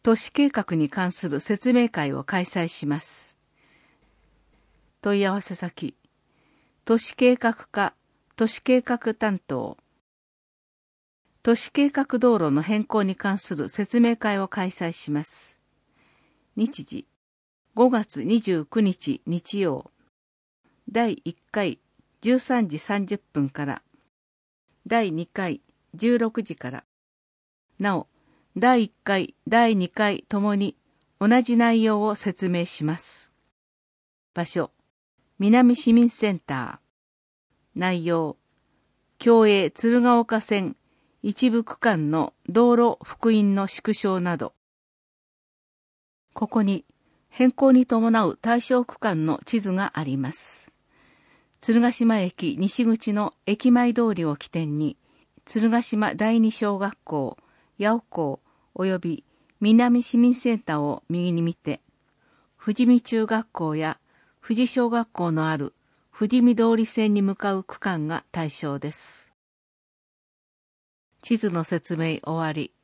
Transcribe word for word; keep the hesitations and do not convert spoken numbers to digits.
都市計画に関する説明会を開催します。問い合わせ先、都市計画課都市計画担当。都市計画道路の変更に関する説明会を開催します。日時、ごがつにじゅうくにち日曜。だいいっかいじゅうさんじさんじゅっぷんから、だいにかいじゅうろくじから。なお、だいいっかい、だいにかいともに同じ内容を説明します。場所、南市民センター。内容、共栄鶴岡線一部区間の道路幅員の縮小など。ここに変更に伴う対象区間の地図があります。鶴ヶ島駅西口の駅前通りを起点に、鶴ヶ島第二小学校、八尾校及び南市民センターを右に見て、富士見中学校や富士小学校のある富士見通り線に向かう区間が対象です。地図の説明終わり。